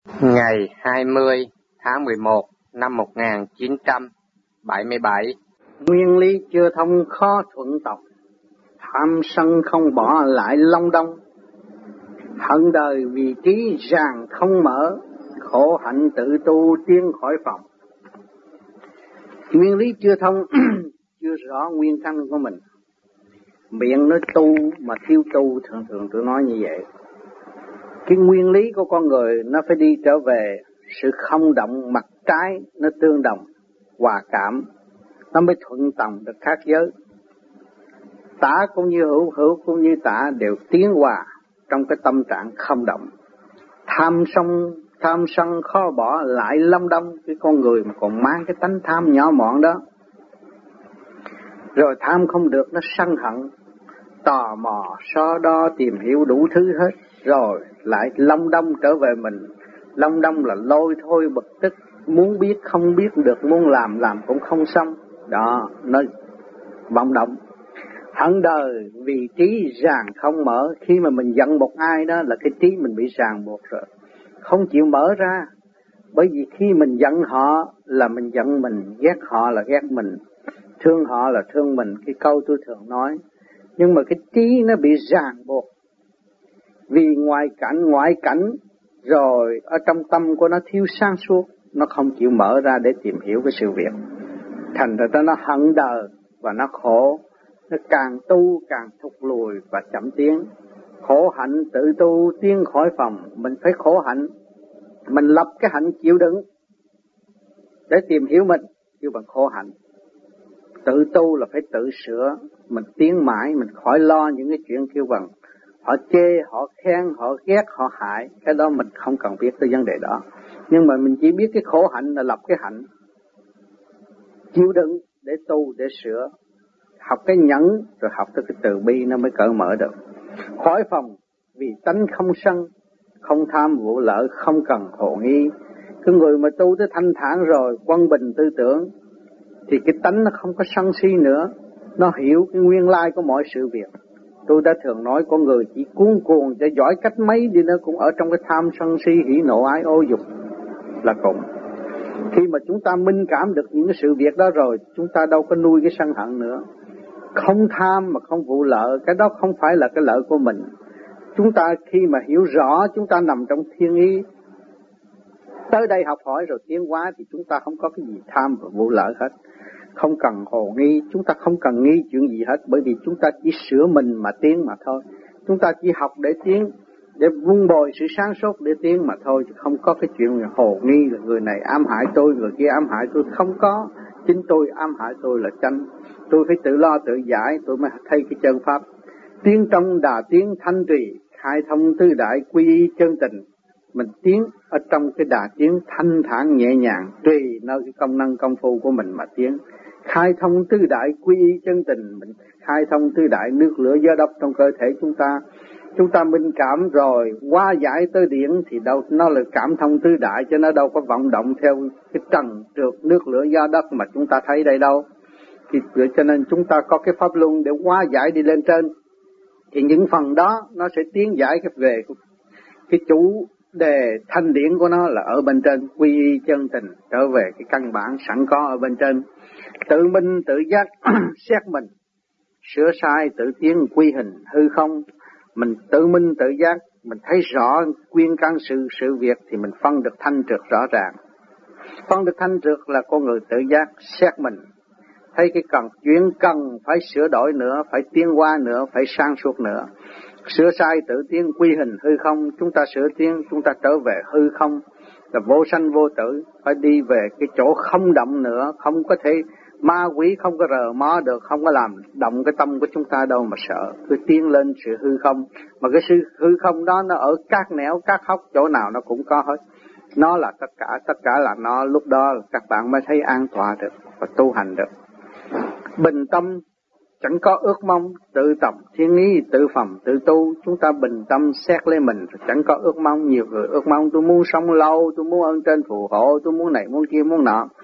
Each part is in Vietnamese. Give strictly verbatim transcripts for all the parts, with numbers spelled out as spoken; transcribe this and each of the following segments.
Ngày hai mươi tháng mười một năm một nghìn chín trăm bảy mươi bảy. Nguyên lý chưa thông khó thuận tộc, tham sân không bỏ lại long đong. Hận đời vì trí ràng không mở, khổ hạnh tự tu tiến khỏi phòng. Nguyên lý chưa thông, chưa rõ nguyên căn của mình. Miệng nói tu mà thiếu tu, thường thường tôi nói như vậy. Cái nguyên lý của con người nó phải đi trở về sự không động, mặt trái nó tương đồng, hòa cảm, nó mới thuận tòng được khác giới. Tả cũng như hữu, hữu cũng như tả đều tiến hòa trong cái tâm trạng không động. Tham sân, tham sân khó bỏ lại lâm đông, cái con người mà còn mang cái tánh tham nhỏ mọn đó. Rồi tham không được nó sân hận, tò mò, so đo, tìm hiểu đủ thứ hết. Rồi lại long đong trở về mình. Long đong là lôi thôi bực tức, muốn biết không biết được, muốn làm làm cũng không xong. Đó, nó vọng động. Hận đời vì trí ràng không mở. Khi mà mình giận một ai đó là cái trí mình bị ràng buộc rồi, không chịu mở ra. Bởi vì khi mình giận họ là mình giận mình, ghét họ là ghét mình, thương họ là thương mình. Cái câu tôi thường nói. Nhưng mà cái trí nó bị ràng buộc vì ngoại cảnh, ngoại cảnh rồi ở trong tâm của nó thiếu sáng suốt, nó không chịu mở ra để tìm hiểu cái sự việc. Thành ra nó hận đời và nó khổ, nó càng tu càng thụt lùi và chậm tiến. Khổ hạnh tự tu tiến khỏi phòng. Mình phải khổ hạnh, mình lập cái hạnh chịu đựng để tìm hiểu mình, kêu bằng khổ hạnh. Tự tu là phải tự sửa, mình tiến mãi, mình khỏi lo những cái chuyện kêu bằng họ chê, họ khen, họ ghét, họ hại. Cái đó mình không cần biết tới vấn đề đó. Nhưng mà mình chỉ biết cái khổ hạnh là lập cái hạnh, chịu đựng để tu, để sửa. Học cái nhẫn rồi học tới cái từ bi nó mới cởi mở được. Khỏi phòng vì tánh không sân, không tham vụ lợi, không cần hồ nghi. Cái người mà tu tới thanh thản rồi, quân bình tư tưởng, thì cái tánh nó không có sân si nữa. Nó hiểu cái nguyên lai của mọi sự việc. Tôi đã thường nói con người chỉ cuốn cuồng cho giỏi cách mấy đi nữa cũng ở trong cái tham sân si hỉ nộ ái ô dục là cùng. Khi mà chúng ta minh cảm được những cái sự việc đó rồi, chúng ta đâu có nuôi cái sân hận nữa. Không tham mà không vụ lợi, cái đó không phải là cái lợi của mình. Chúng ta khi mà hiểu rõ chúng ta nằm trong thiên ý, tới đây học hỏi rồi tiến hóa thì chúng ta không có cái gì tham và vụ lợi hết. Không cần hồ nghi, chúng ta không cần nghi chuyện gì hết, bởi vì chúng ta chỉ sửa mình mà tiến mà thôi. Chúng ta chỉ học để tiến, để vun bồi sự sáng suốt để tiến mà thôi, chứ không có cái chuyện hồ nghi là người này ám hại tôi, người kia ám hại tôi, không có. Chính tôi ám hại tôi là chánh. Tôi phải tự lo tự giải, tôi mới thấy cái chân pháp. Tiến trong đà tiến thanh trì, khai thông tứ đại quy y chân tình. Mình tiến ở trong cái đà tiến thanh thản nhẹ nhàng, tùy nơi cái công năng công phu của mình mà tiến. Khai thông tứ đại quy y chân tình, mình khai thông tứ đại nước lửa gió đất trong cơ thể chúng ta. Chúng ta minh cảm rồi, hóa giải tới điển thì đâu nó là cảm thông tứ đại, chứ nó đâu có vọng động theo cái trần trượt nước lửa gió đất mà chúng ta thấy đây đâu. Thì cho nên chúng ta có cái pháp luân để hóa giải đi lên trên. Thì những phần đó nó sẽ tiến giải cái về cái chủ đề thanh điển của nó là ở bên trên, quy y chân tình, trở về cái căn bản sẵn có ở bên trên. Tự minh tự giác xét mình, sửa sai tự tiến quy hình hư không. Mình tự minh tự giác, mình thấy rõ nguyên căn sự sự việc thì mình phân được thanh trượt rõ ràng. Phân được thanh trượt là con người tự giác xét mình, thấy cái cần chuyện cần phải sửa đổi nữa, phải tiến hóa nữa, phải sáng suốt nữa. Sửa sai tự tiến quy hình hư không, chúng ta sửa tiến, chúng ta trở về hư không, là vô sanh vô tử, phải đi về cái chỗ không động nữa, không có thể ma quỷ không có rờ mó được, không có làm động cái tâm của chúng ta đâu mà sợ. Cứ tiến lên sự hư không, mà cái sự hư không đó nó ở các nẻo, các hốc, chỗ nào nó cũng có hết. Nó là tất cả, tất cả là nó, lúc đó các bạn mới thấy an tọa được và tu hành được. Bình tâm, chẳng có ước mong, tự tập, thiên ý, tự phẩm, tự tu. Chúng ta bình tâm xét lấy mình, chẳng có ước mong. Nhiều người ước mong tôi muốn sống lâu, tôi muốn ơn trên phù hộ, tôi muốn này, muốn kia, muốn nọ.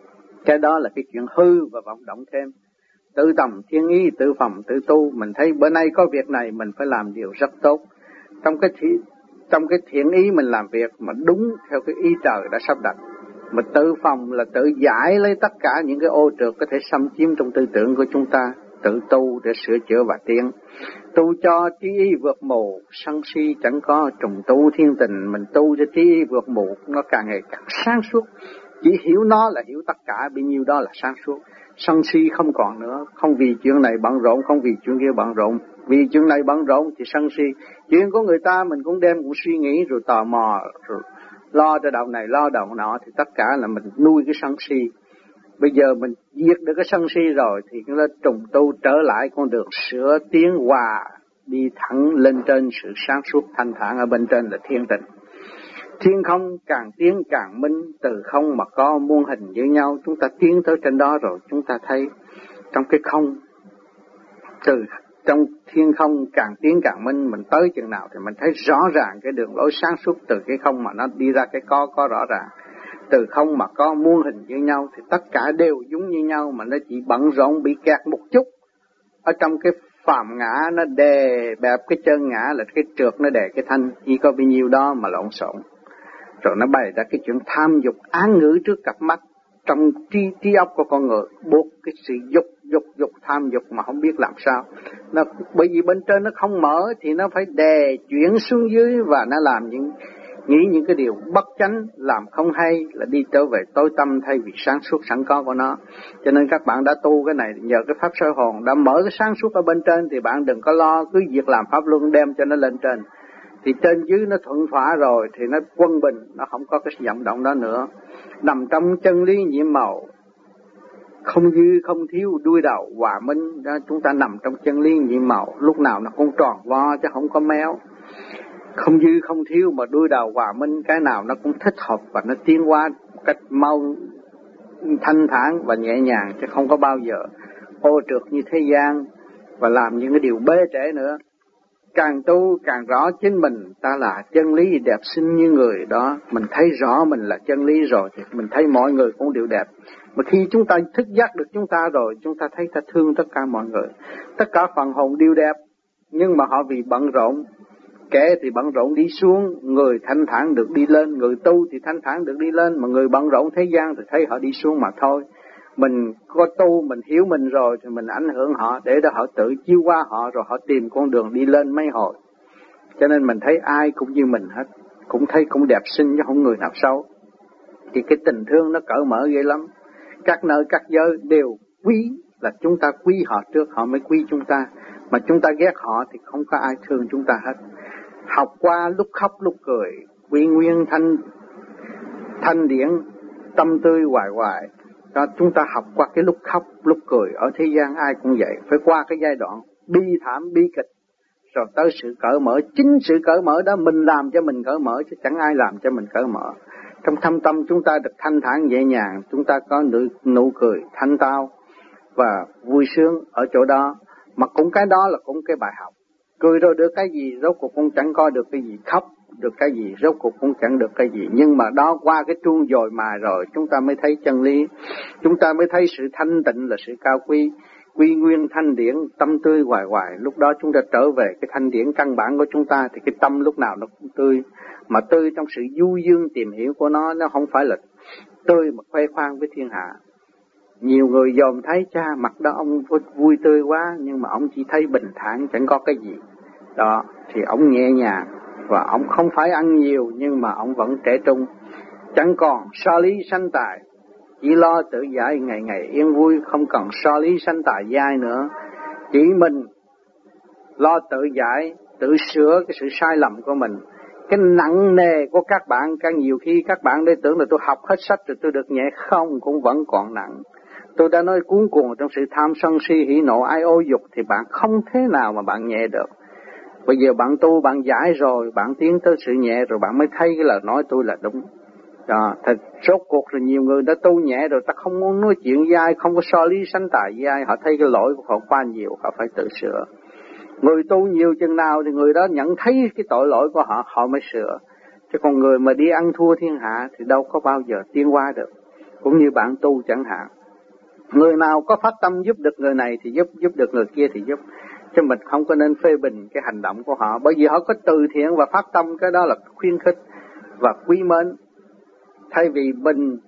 Cái đó là cái chuyện hư và vọng động thêm. Tự tầm, thiên ý, tự phẩm, tự tu. Mình thấy bữa nay có việc này, mình phải làm điều rất tốt. Trong cái trong cái thiện ý mình làm việc mà đúng theo cái ý trời đã sắp đặt, mà tự phòng là tự giải lấy tất cả những cái ô trượt có thể xâm chiếm trong tư tưởng của chúng ta, tự tu để sửa chữa và tiến. Tu cho trí ý vượt mù, sân si chẳng có, trùng tu thiên tình. Mình tu cho trí ý vượt mù, nó càng ngày càng sáng suốt. Chỉ hiểu nó là hiểu tất cả, bấy nhiêu đó là sáng suốt. Sân si không còn nữa, không vì chuyện này bận rộn, không vì chuyện kia bận rộn. Vì chuyện này bận rộn thì sân si. Chuyện của người ta mình cũng đem cũng suy nghĩ rồi tò mò, rồi lo cho đầu này lo đầu nọ, thì tất cả là mình nuôi cái sân si. Bây giờ mình diệt được cái sân si rồi thì nó trùng tu trở lại con đường sửa tiến hòa, đi thẳng lên trên sự sáng suốt thanh thản, ở bên trên là thiên tịnh. Thiên không càng tiến càng minh, từ không mà có muôn hình như nhau. Chúng ta tiến tới trên đó rồi chúng ta thấy trong cái không, từ trong thiên không càng tiến càng minh, mình tới chừng nào thì mình thấy rõ ràng cái đường lối sáng suốt từ cái không mà nó đi ra cái có, có rõ ràng. Từ không mà có muôn hình như nhau thì tất cả đều giống như nhau, mà nó chỉ bận rộn bị kẹt một chút ở trong cái phàm ngã, nó đè bẹp cái chân ngã là cái trượt nó đè cái thanh, chỉ có bao nhiêu đó mà lộn xộn. Rồi nó bày ra cái chuyện tham dục án ngữ trước cặp mắt trong trí trí óc của con người, buộc cái sự dục dục dục tham dục mà không biết làm sao. Nó bởi vì bên trên nó không mở thì nó phải đè chuyển xuống dưới, và nó làm những nghĩ những cái điều bất chánh, làm không hay, là đi trở về tối tâm thay vì sáng suốt sẵn có của nó. Cho nên các bạn đã tu cái này nhờ cái pháp soi hồn đã mở cái sáng suốt ở bên trên, thì bạn đừng có lo cứ việc làm pháp luân đem cho nó lên trên. Thì trên dưới nó thuận thỏa rồi thì nó quân bình, nó không có cái vọng động đó nữa. Nằm trong chân lý nhiệm màu, không dư không thiếu, đuôi đầu hòa minh đó, chúng ta nằm trong chân lý nhiệm màu, lúc nào nó cũng tròn vo chứ không có méo. Không dư không thiếu mà đuôi đầu hòa minh, cái nào nó cũng thích hợp và nó tiến hóa một cách mau, thanh thản và nhẹ nhàng, chứ không có bao giờ ô trượt như thế gian và làm những cái điều bê trễ nữa. Càng tu càng rõ chính mình ta là chân lý đẹp xinh như người đó. Mình thấy rõ mình là chân lý rồi thì mình thấy mọi người cũng đều đẹp. Mà khi chúng ta thức giác được chúng ta rồi, chúng ta thấy ta thương tất cả mọi người. Tất cả phần hồn đều đẹp, nhưng mà họ vì bận rộn, kẻ thì bận rộn đi xuống, người thanh thản được đi lên, người tu thì thanh thản được đi lên, mà người bận rộn thế gian thì thấy họ đi xuống mà thôi. Mình có tu, mình hiểu mình rồi thì mình ảnh hưởng họ, để cho họ tự chiêu qua họ, rồi họ tìm con đường đi lên mấy hồi. Cho nên mình thấy ai cũng như mình hết, cũng thấy cũng đẹp xinh chứ không người nào xấu. Thì cái tình thương nó cởi mở ghê lắm. Các nơi các giới đều quý, là chúng ta quý họ trước, họ mới quý chúng ta. Mà chúng ta ghét họ thì không có ai thương chúng ta hết. Học qua lúc khóc lúc cười, quy nguyên thanh thanh điển, tâm tươi hoài hoài. Đó, chúng ta học qua cái lúc khóc lúc cười, ở thế gian ai cũng vậy, phải qua cái giai đoạn bi thảm bi kịch rồi tới sự cởi mở. Chính sự cởi mở đó mình làm cho mình cởi mở, chứ chẳng ai làm cho mình cởi mở. Trong thâm tâm chúng ta được thanh thản nhẹ nhàng, chúng ta có nụ, nụ cười thanh tao và vui sướng ở chỗ đó. Mà cũng cái đó là cũng cái bài học. Cười rồi được cái gì, rốt cuộc cũng chẳng có được cái gì. Khóc được cái gì, rốt cuộc cũng chẳng được cái gì. Nhưng mà đó qua cái chuông dồi mài rồi, chúng ta mới thấy chân lý. Chúng ta mới thấy sự thanh tịnh là sự cao quý. Quy nguyên thanh điển, tâm tươi hoài hoài. Lúc đó chúng ta trở về cái thanh điển căn bản của chúng ta, thì cái tâm lúc nào nó cũng tươi. Mà tươi trong sự du dương tìm hiểu của nó, nó không phải là tươi mà khoe khoang với thiên hạ. Nhiều người dòm thấy cha mặt đó ông vui tươi quá, nhưng mà ông chỉ thấy bình thản, chẳng có cái gì. Đó, thì ông nhẹ nhàng, và ông không phải ăn nhiều, nhưng mà ông vẫn trẻ trung. Chẳng còn so lý sanh tài, chỉ lo tự giải ngày ngày yên vui, không cần so lý sanh tài giai nữa. Chỉ mình lo tự giải, tự sửa cái sự sai lầm của mình. Cái nặng nề của các bạn, càng nhiều khi các bạn đây tưởng là tôi học hết sách rồi tôi được nhẹ, không, cũng vẫn còn nặng. Tôi đã nói cuốn cuồng trong sự tham sân si hỉ nộ ái ô dục thì bạn không thế nào mà bạn nhẹ được. Bây giờ bạn tu, bạn giải rồi, bạn tiến tới sự nhẹ rồi, bạn mới thấy cái lời nói tôi là đúng. Đó, thật rốt cuộc rồi nhiều người đã tu nhẹ rồi, ta không muốn nói chuyện với ai, không có so lý sanh tài với ai, họ thấy cái lỗi của họ quá nhiều, họ phải tự sửa. Người tu nhiều chừng nào thì người đó nhận thấy cái tội lỗi của họ, họ mới sửa. Chứ còn người mà đi ăn thua thiên hạ thì đâu có bao giờ tiến qua được. Cũng như bạn tu chẳng hạn. Người nào có phát tâm giúp được người này thì giúp, giúp được người kia thì giúp. chứ mình không có nên phê bình cái hành động của họ, bởi vì họ có từ thiện và phát tâm, cái đó là khuyến khích và quý mến. Thay vì mình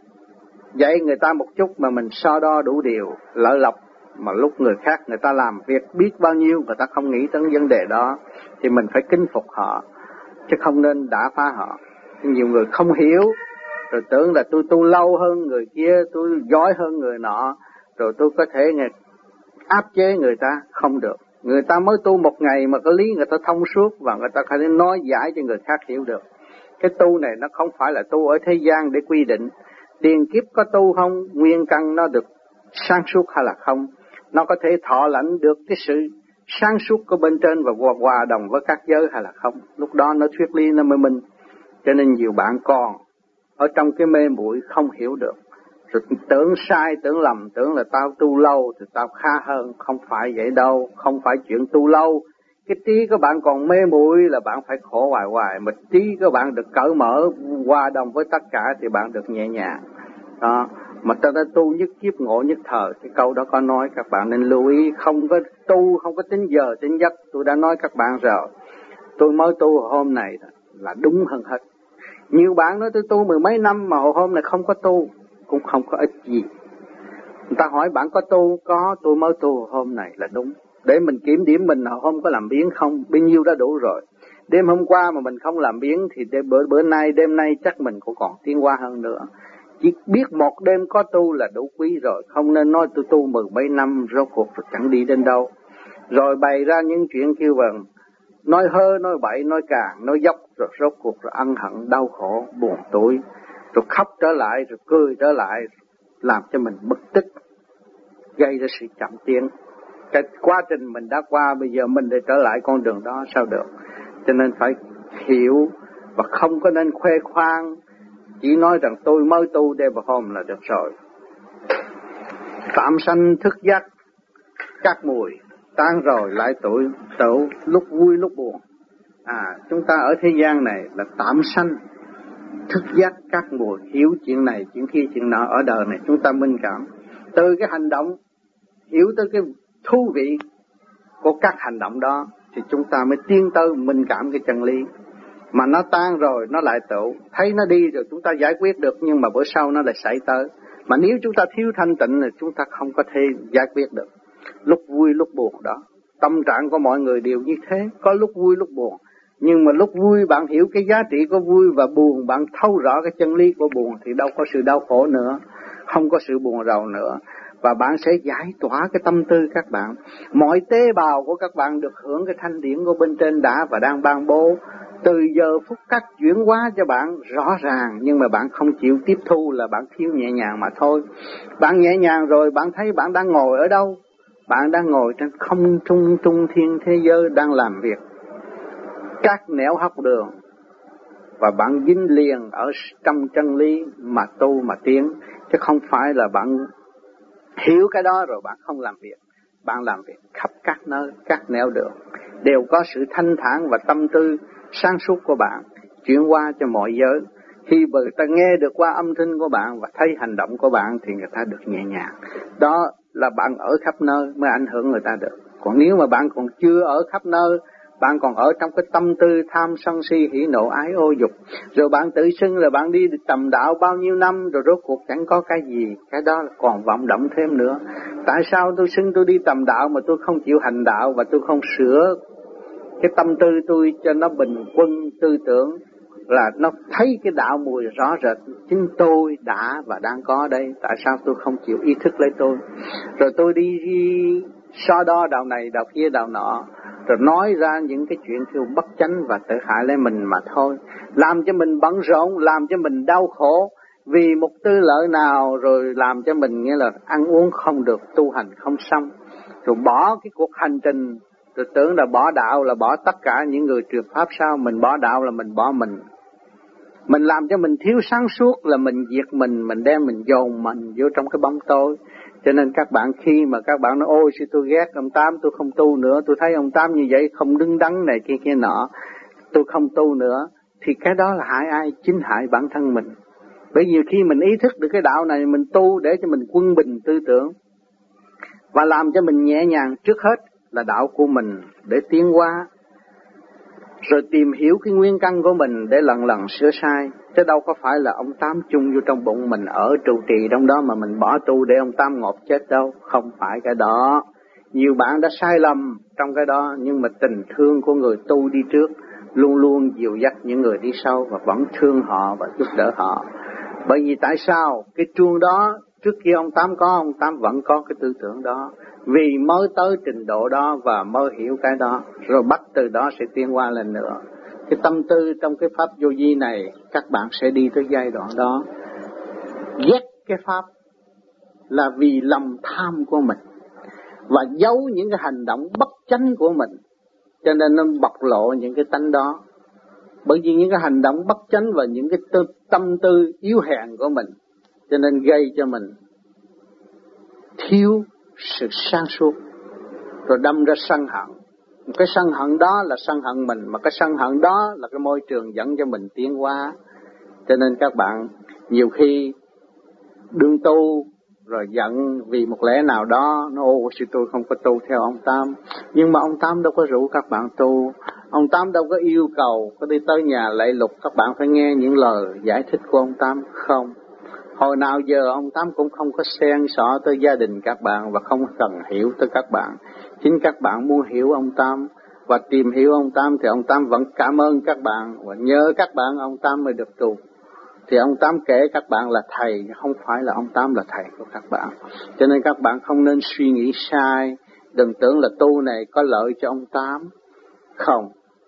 dạy người ta một chút mà mình so đo đủ điều, lợi lộc, mà lúc người khác người ta làm việc biết bao nhiêu người ta không nghĩ tới vấn đề đó, thì mình phải kính phục họ, chứ không nên đả phá họ. Nhiều người không hiểu, rồi tưởng là tôi tu lâu hơn người kia, tôi giỏi hơn người nọ, rồi tôi có thể áp chế người ta. Không được. Người ta mới tu một ngày mà cái lý người ta thông suốt và người ta có thể nói giải cho người khác hiểu được. Cái tu này nó không phải là tu ở thế gian để quy định tiền kiếp có tu không, nguyên căn nó được sáng suốt hay là không, nó có thể thọ lãnh được cái sự sáng suốt của bên trên và hòa, hòa đồng với các giới hay là không. Lúc đó nó thuyết lý nó mới minh. Cho nên nhiều bạn còn ở trong cái mê muội không hiểu được, rồi tưởng sai, tưởng lầm, tưởng là tao tu lâu thì tao khá hơn. Không phải vậy đâu, không phải chuyện tu lâu. Cái trí của bạn còn mê muội là bạn phải khổ hoài hoài, mà trí của bạn được cởi mở, hòa đồng với tất cả thì bạn được nhẹ nhàng. Đó, mà ta đã tu nhất kiếp ngộ nhất thời, cái câu đó có nói, các bạn nên lưu ý, không có tu, không có tính giờ, tính giấc. Tôi đã nói các bạn rồi, tôi mới tu hôm này là đúng hơn hết. Nhiều bạn nói tôi tu mười mấy năm mà hôm này không có tu, cũng không có ích gì. Người ta hỏi bạn có tu, có, tôi mới tu hôm này là đúng. Để mình kiểm điểm mình hôm có làm biến không, bấy nhiêu đã đủ rồi. Đêm hôm qua mà mình không làm biến thì đêm, bữa, bữa nay, đêm nay chắc mình cũng còn tiến qua hơn nữa. Chỉ biết một đêm có tu là đủ quý rồi, không nên nói tôi tu mười mấy năm rốt cuộc rồi chẳng đi đến đâu. Rồi bày ra những chuyện kêu bằng nói hơ, nói bậy, nói càng, nói dốc, rồi rốt cuộc rồi ân hận, đau khổ, buồn tủi, rồi khóc trở lại, rồi cười trở lại, làm cho mình bực tức, gây ra sự chậm tiến. Cái quá trình mình đã qua, bây giờ mình để trở lại con đường đó sao được. Cho nên phải hiểu và không có nên khoe khoang, chỉ nói rằng tôi mới tu đêm và hôm là được rồi. Tạm sanh thức giác các mùi, tan rồi lại tuổi tẩu, lúc vui lúc buồn. À, chúng ta ở thế gian này là tạm sanh thức giác các mùi, hiểu chuyện này, chuyện kia, chuyện nọ. Ở đời này chúng ta minh cảm từ cái hành động, hiểu tới cái thú vị của các hành động đó, thì chúng ta mới tiến tới minh cảm cái chân lý. Mà nó tan rồi nó lại tụ, thấy nó đi rồi chúng ta giải quyết được, nhưng mà bữa sau nó lại xảy tới. Mà nếu chúng ta thiếu thanh tịnh thì chúng ta không có thể giải quyết được. Lúc vui lúc buồn đó, tâm trạng của mọi người đều như thế, có lúc vui lúc buồn. Nhưng mà lúc vui bạn hiểu cái giá trị của vui, và buồn bạn thấu rõ cái chân lý của buồn, thì đâu có sự đau khổ nữa, không có sự buồn rầu nữa. Và bạn sẽ giải tỏa cái tâm tư các bạn. Mọi tế bào của các bạn được hưởng cái thanh điển của bên trên đã và đang ban bố. Từ giờ phút cách chuyển hóa cho bạn rõ ràng, nhưng mà bạn không chịu tiếp thu là bạn thiếu nhẹ nhàng mà thôi. Bạn nhẹ nhàng rồi bạn thấy bạn đang ngồi ở đâu? Bạn đang ngồi trên không trung trung thiên thế giới, đang làm việc các nẻo học đường, và bạn dính liền ở trong chân lý mà tu mà tiến, chứ không phải là bạn hiểu cái đó rồi bạn không làm việc. Bạn làm việc khắp các nơi, các nẻo đường, đều có sự thanh thản và tâm tư sáng suốt của bạn chuyển qua cho mọi giới. Khi người ta nghe được qua âm thanh của bạn và thấy hành động của bạn thì người ta được nhẹ nhàng. Đó là bạn ở khắp nơi mới ảnh hưởng người ta được. Còn nếu mà bạn còn chưa ở khắp nơi, bạn còn ở trong cái tâm tư tham sân si hỉ nộ ái ô dục, rồi bạn tự xưng là bạn đi tầm đạo bao nhiêu năm, rồi rốt cuộc chẳng có cái gì, cái đó là còn vọng động thêm nữa. Tại sao tôi xưng tôi đi tầm đạo mà tôi không chịu hành đạo, và tôi không sửa cái tâm tư tôi cho nó bình quân tư tưởng, là nó thấy cái đạo mùi rõ rệt chính tôi đã và đang có đây. Tại sao tôi không chịu ý thức lấy tôi, rồi tôi đi, đi so đo đạo này đạo kia đạo nọ, rồi nói ra những cái chuyện kêu bất chánh và tự hại lấy mình mà thôi, làm cho mình bận rộn, làm cho mình đau khổ vì một tư lợi nào, rồi làm cho mình nghĩa là ăn uống không được, tu hành không xong, rồi bỏ cái cuộc hành trình, rồi tưởng là bỏ đạo là bỏ tất cả những người truyền pháp. Sao mình bỏ đạo là mình bỏ mình. Mình làm cho mình thiếu sáng suốt là mình diệt mình, mình đem mình dồn mình vô trong cái bóng tối. Cho nên các bạn khi mà các bạn nói ôi sao tôi ghét ông Tám, tôi không tu nữa, tôi thấy ông Tám như vậy không đứng đắn này kia kia nọ, tôi không tu nữa, thì cái đó là hại ai? Chính hại bản thân mình. Bởi vì khi mình ý thức được cái đạo này, mình tu để cho mình quân bình tư tưởng và làm cho mình nhẹ nhàng trước hết. là đạo của mình để tiến hóa, rồi tìm hiểu cái nguyên căn của mình để lần lần sửa sai. Chứ đâu có phải là ông Tám chung vô trong bụng mình ở trụ trì trong đó mà mình bỏ tu để ông Tám ngột chết đâu. Không phải cái đó. Nhiều bạn đã sai lầm trong cái đó, nhưng mà tình thương của người tu đi trước luôn luôn dìu dắt những người đi sau và vẫn thương họ và giúp đỡ họ. Bởi vì tại sao? Cái chuông đó trước kia ông Tám có, ông Tám vẫn có cái tư tưởng đó. Vì mới tới trình độ đó và mới hiểu cái đó, rồi bắt từ đó sẽ tiến qua lên nữa. Cái tâm tư trong cái pháp vô vi này, các bạn sẽ đi tới giai đoạn đó. Ghét cái pháp là vì lòng tham của mình, và giấu những cái hành động bất chánh của mình, cho nên nó bộc lộ những cái tánh đó. Bởi vì những cái hành động bất chánh và những cái tư, tâm tư yếu hèn của mình, cho nên gây cho mình thiếu sự sáng suốt, rồi đâm ra sân hận. Cái sân hận đó là sân hận mình, mà cái sân hận đó là cái môi trường dẫn cho mình tiến hóa. Cho nên các bạn nhiều khi đương tu rồi giận vì một lẽ nào đó, nó ô sư tôi không có tu theo ông Tám. Nhưng mà ông Tám đâu có rủ các bạn tu, ông Tám đâu có yêu cầu có đi tới nhà lạy lục các bạn phải nghe những lời giải thích của ông Tám. Không, hồi nào giờ ông Tám cũng không có xen xỏ tới gia đình các bạn và không cần hiểu tới các bạn. Chính các bạn muốn hiểu ông Tám và tìm hiểu ông Tám thì ông Tám vẫn cảm ơn các bạn, và nhờ các bạn ông Tám mới được tu. Thì ông Tám kể các bạn là thầy, không phải là ông Tám là thầy của các bạn. Cho nên các bạn không nên suy nghĩ sai, đừng tưởng là tu này có lợi cho ông Tám. Không,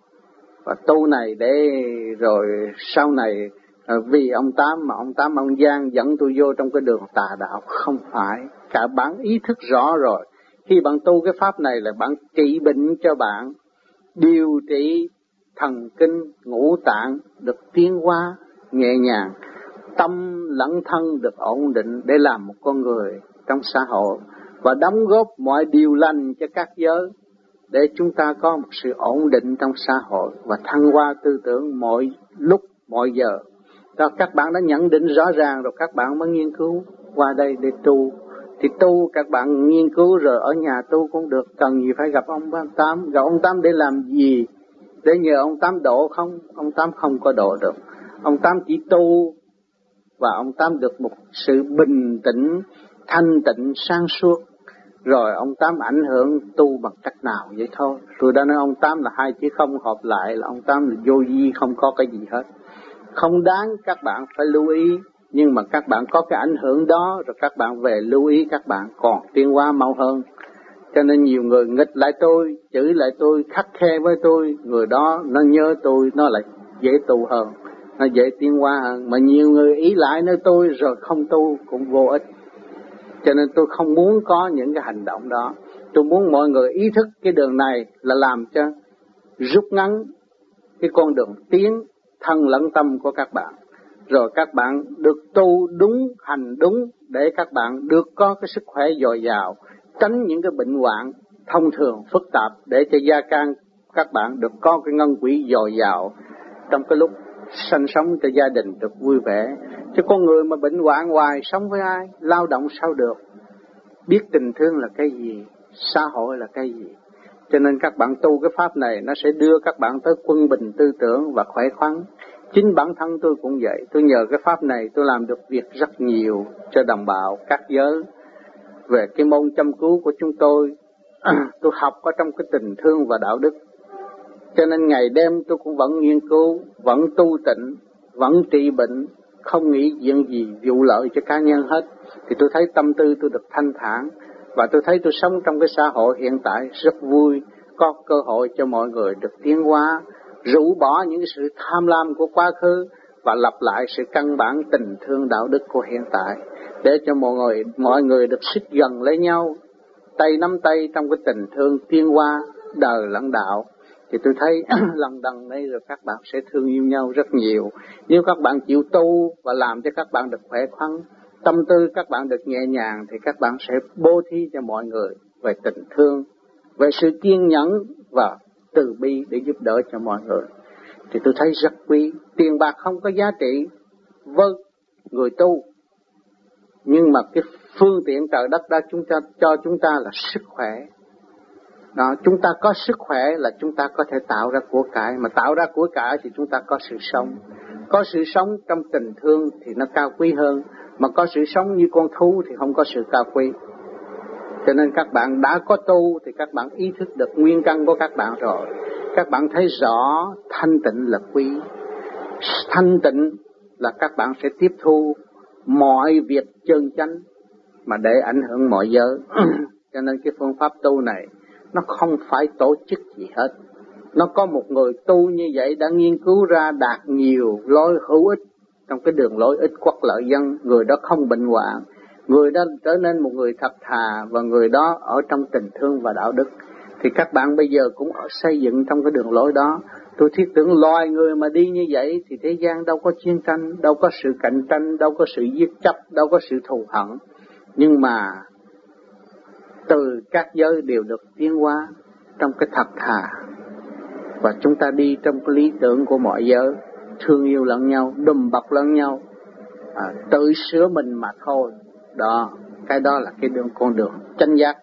và tu này để rồi sau này vì ông Tám mà ông Tám ông Giang dẫn tôi vô trong cái đường tà đạo. Không phải, cả bạn ý thức rõ rồi. Khi bạn tu cái pháp này là bạn trị bệnh cho bạn, điều trị thần kinh, ngũ tạng được tiến hóa nhẹ nhàng, tâm lẫn thân được ổn định để làm một con người trong xã hội và đóng góp mọi điều lành cho các giới, để chúng ta có một sự ổn định trong xã hội và thăng hoa tư tưởng mọi lúc mọi giờ. Đó, các bạn đã nhận định rõ ràng rồi, các bạn mới nghiên cứu qua đây để tu. Thì tu các bạn nghiên cứu rồi ở nhà tu cũng được, cần gì phải gặp ông Tám. Gặp ông Tám để làm gì? Để nhờ ông Tám độ không? Ông Tám không có độ được. Ông Tám chỉ tu và ông Tám được một sự bình tĩnh, thanh tịnh, sáng suốt. Rồi ông Tám ảnh hưởng tu bằng cách nào vậy thôi. Tôi đã nói ông Tám là hai chữ không hợp lại, là ông Tám là vô vi, không có cái gì hết. Không đáng các bạn phải lưu ý, nhưng mà các bạn có cái ảnh hưởng đó, rồi các bạn về lưu ý, các bạn còn tiến hóa mau hơn. Cho nên nhiều người nghịch lại tôi, chửi lại tôi, khắt khe với tôi, người đó nó nhớ tôi, nó lại dễ tu hơn, nó dễ tiến hóa hơn. Mà nhiều người ý lại nơi tôi rồi không tu cũng vô ích. Cho nên tôi không muốn có những cái hành động đó. Tôi muốn mọi người ý thức cái đường này là làm cho rút ngắn cái con đường tiến thân lẫn tâm của các bạn. Rồi các bạn được tu đúng, hành đúng, để các bạn được có cái sức khỏe dồi dào, tránh những cái bệnh hoạn thông thường phức tạp, để cho gia can các bạn được có cái ngân quỹ dồi dào trong cái lúc sinh sống cho gia đình được vui vẻ. Chứ con người mà bệnh hoạn hoài sống với ai, lao động sao được? Biết tình thương là cái gì, xã hội là cái gì. Cho nên các bạn tu cái pháp này nó sẽ đưa các bạn tới quân bình tư tưởng và khỏe khoắn. Chính bản thân tôi cũng vậy, tôi nhờ cái pháp này tôi làm được việc rất nhiều cho đồng bào các giới. Về cái môn chăm cứu của chúng tôi, tôi học ở trong cái tình thương và đạo đức. Cho nên ngày đêm tôi cũng vẫn nghiên cứu, vẫn tu tịnh, vẫn trị bệnh, không nghĩ chuyện gì vụ lợi cho cá nhân hết. Thì tôi thấy tâm tư tôi được thanh thản, và tôi thấy tôi sống trong cái xã hội hiện tại rất vui, có cơ hội cho mọi người được tiến hóa, rũ bỏ những sự tham lam của quá khứ và lập lại sự căn bản tình thương đạo đức của hiện tại, để cho mọi người mọi người được xích gần lấy nhau, tay nắm tay trong cái tình thương tiến hóa đời lẫn đạo. Thì tôi thấy lần đằng đây rồi các bạn sẽ thương yêu nhau rất nhiều. Nếu các bạn chịu tu và làm cho các bạn được khỏe khoắn, tâm tư các bạn được nhẹ nhàng, thì các bạn sẽ bố thí cho mọi người về tình thương, về sự kiên nhẫn và từ bi để giúp đỡ cho mọi người. Thì tôi thấy rất quý. Tiền bạc không có giá trị với người tu, nhưng mà cái phương tiện trời đất đó chúng ta cho chúng ta là sức khỏe. Đó, chúng ta có sức khỏe là chúng ta có thể tạo ra của cải, mà tạo ra của cải thì chúng ta có sự sống. Có sự sống trong tình thương thì nó cao quý hơn, mà có sự sống như con thú thì không có sự cao quý. Cho nên các bạn đã có tu thì các bạn ý thức được nguyên căn của các bạn rồi. Các bạn thấy rõ thanh tịnh là quý. Thanh tịnh là các bạn sẽ tiếp thu mọi việc chân chánh mà để ảnh hưởng mọi giới. Cho nên cái phương pháp tu này nó không phải tổ chức gì hết. Nó có một người tu như vậy đã nghiên cứu ra đạt nhiều lối hữu ích trong cái đường lối ích quốc lợi dân. Người đó không bệnh hoạn, người đó trở nên một người thật thà, và người đó ở trong tình thương và đạo đức. Thì các bạn bây giờ cũng ở xây dựng trong cái đường lối đó. Tôi thiết tưởng loài người mà đi như vậy thì thế gian đâu có chiến tranh, đâu có sự cạnh tranh, đâu có sự giết chấp, đâu có sự thù hận. Nhưng mà từ các giới đều được tiến hóa trong cái thật thà, và chúng ta đi trong cái lý tưởng của mọi giới, thương yêu lẫn nhau, đùm bọc lẫn nhau, à, tự sửa mình mà thôi. Đó, cái đó là cái đường con đường chánh giác.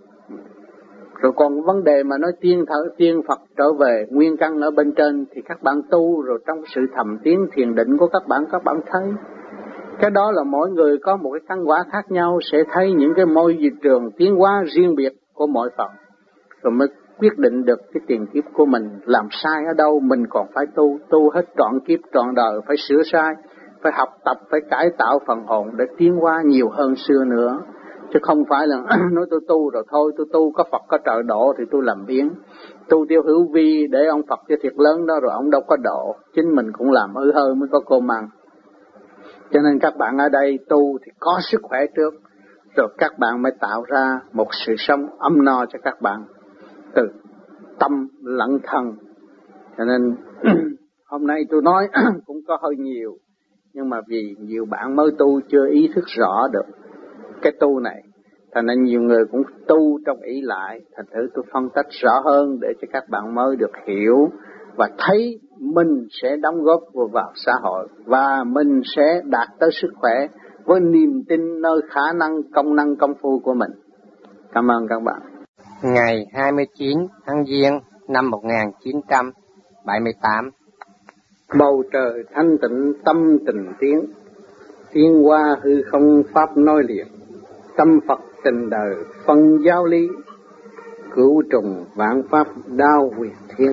Rồi còn vấn đề mà nói tiên thở tiên Phật trở về nguyên căn ở bên trên thì các bạn tu rồi trong sự thầm tiến thiền định của các bạn, các bạn thấy cái đó là mỗi người có một cái căn quả khác nhau, sẽ thấy những cái môi trường tiến hóa riêng biệt của mỗi Phật, rồi mới quyết định được cái tiền kiếp của mình làm sai ở đâu. Mình còn phải tu, tu hết trọn kiếp trọn đời, phải sửa sai, phải học tập, phải cải tạo phần hồn để tiến hóa nhiều hơn xưa nữa. Chứ không phải là nói tôi tu rồi thôi, tôi tu có Phật có trời độ thì tôi làm biến. Tu tiêu hữu vi để ông Phật cho thiệt lớn đó rồi ông đâu có độ, chính mình cũng làm hư hơi mới có cơm ăn. Cho nên các bạn ở đây tu thì có sức khỏe trước, rồi các bạn mới tạo ra một sự sống ấm no cho các bạn từ tâm lẫn thân. Cho nên hôm nay tôi nói cũng có hơi nhiều, nhưng mà vì nhiều bạn mới tu chưa ý thức rõ được cái tu này, thành nên nhiều người cũng tu trong ý lại. Thành thử tôi phân tích rõ hơn để cho các bạn mới được hiểu và thấy mình sẽ đóng góp vào xã hội và mình sẽ đạt tới sức khỏe với niềm tin nơi khả năng công năng công phu của mình. Cảm ơn các bạn. Ngày hai mươi chín tháng Giêng năm một nghìn chín trăm bảy mươi tám. Bầu trời thanh tịnh tâm tình tiến, tiến qua hư không pháp nói liền. Tâm Phật tình đời phân giáo lý, cửu trùng vạn pháp đao quyền thiên.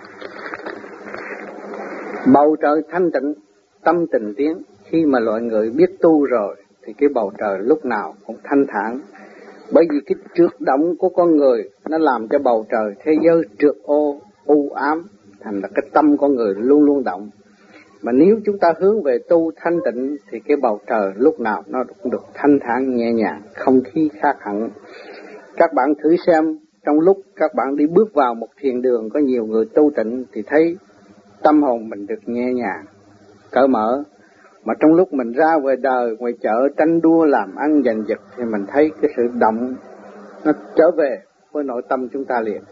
Bầu trời thanh tịnh tâm tình tiến. Khi mà loại người biết tu rồi thì cái bầu trời lúc nào cũng thanh thản. Bởi vì cái trượt động của con người nó làm cho bầu trời thế giới trượt ô, u ám, thành là cái tâm con người luôn luôn động. Mà nếu chúng ta hướng về tu thanh tịnh thì cái bầu trời lúc nào nó cũng được thanh thản nhẹ nhàng, không khí khác hẳn. Các bạn thử xem, trong lúc các bạn đi bước vào một thiền đường có nhiều người tu tịnh thì thấy tâm hồn mình được nhẹ nhàng, cởi mở. Mà trong lúc mình ra ngoài đời, ngoài chợ tranh đua làm ăn giành giật thì mình thấy cái sự động nó trở về với nội tâm chúng ta liền.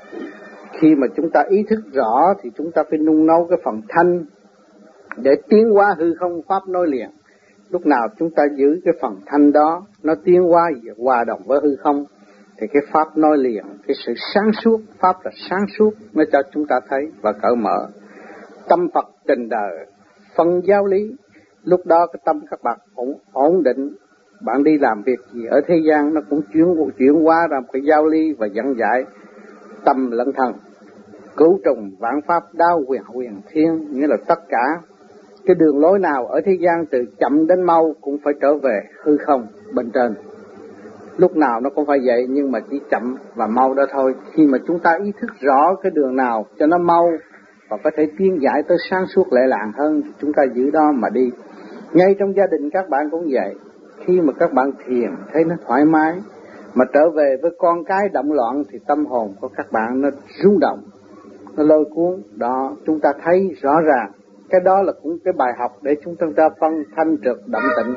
Khi mà chúng ta ý thức rõ thì chúng ta phải nung nấu cái phần thanh để tiến hóa hư không pháp nói liền. Lúc nào chúng ta giữ cái phần thanh đó, nó tiến hóa hòa đồng với hư không, thì cái pháp nói liền, cái sự sáng suốt, pháp là sáng suốt, nó cho chúng ta thấy và cởi mở. Tâm Phật tình đời, phân giáo lý, lúc đó cái tâm các bạn cũng ổn định. Bạn đi làm việc gì ở thế gian nó cũng chuyển, chuyển hóa ra một cái giáo lý và dẫn giải tâm lẫn thân. Cửu trùng vạn pháp đao quyền huyền thiên, nghĩa là tất cả cái đường lối nào ở thế gian từ chậm đến mau cũng phải trở về hư không bên trên. Lúc nào nó cũng phải vậy, nhưng mà chỉ chậm và mau đó thôi. Khi mà chúng ta ý thức rõ cái đường nào cho nó mau và có thể tiến giải tới sáng suốt lệ làng hơn, chúng ta giữ đó mà đi. Ngay trong gia đình các bạn cũng vậy. Khi mà các bạn thiền thấy nó thoải mái, mà trở về với con cái động loạn thì tâm hồn của các bạn nó rung động, nó lôi cuốn. Đó, chúng ta thấy rõ ràng. Cái đó là cũng cái bài học để chúng ta phân thanh trượt động tịnh.